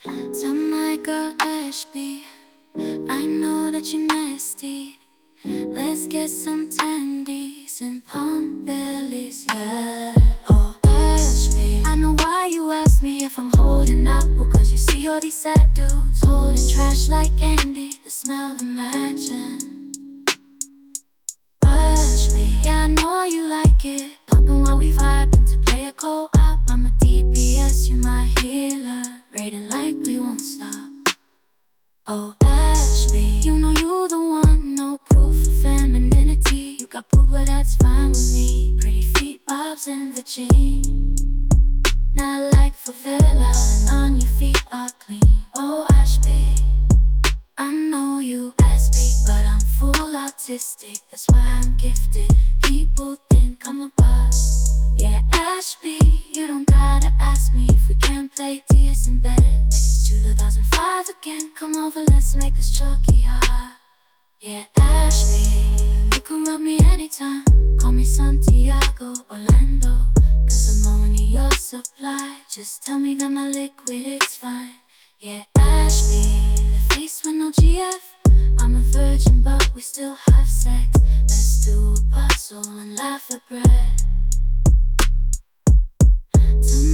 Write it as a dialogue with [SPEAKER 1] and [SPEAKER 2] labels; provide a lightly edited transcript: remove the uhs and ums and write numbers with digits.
[SPEAKER 1] Tell my girl Ashby, I know that you're nasty. Let's get some tendies and palm bellies, yeah. Oh, Ashby, I know why you ask me if I'm holding up. Well, cause you see all these sad dudes holding trash like Andy. The smell, imagine. Ashby, yeah, I know you like it. Poppin' while we vibing to play a co-op. I'm a DPS, you my healer. Rating like we won't stop. Oh, Ashby, you know you the one. No proof of femininity. You got poop, but that's fine with me. Pretty feet, bobs, and the jean. Not like favela, and on your feet are clean. Oh, Ashby, I know you ask me, but I'm full autistic. That's why I'm gifted. People think I'm a boss. Yeah, Ashby, you don't gotta ask me if we can't play DS in bed. It's 2005 again. Come over, let's make this chalky hot. Yeah, Ashby, you can rub me anytime. Call me Santiago, Orlando. Cause I'm only your supply. Just tell me that my liquid is fine. Yeah, Ashby, the face with no GF. I'm a virgin, but we still have sex. Let's do a puzzle and laugh at bread.